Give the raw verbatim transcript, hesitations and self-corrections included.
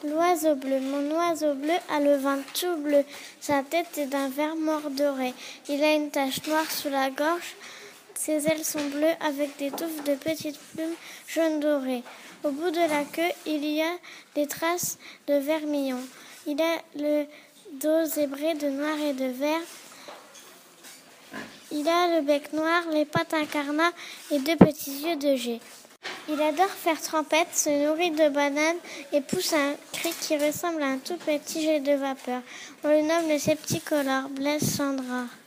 L'oiseau bleu, mon oiseau bleu a le ventre tout bleu. Sa tête est d'un vert mordoré. Il a une tache noire sous la gorge. Ses ailes sont bleues avec des touffes de petites plumes jaune dorées. Au bout de la queue, il y a des traces de vermillon. Il a le dos zébré de noir et de vert. Il a le bec noir, les pattes incarnats et deux petits yeux de jet. Il adore faire trempette, se nourrit de bananes et pousse un cri qui ressemble à un tout petit jet de vapeur. On le nomme le septicolore, Blaise Cendrars.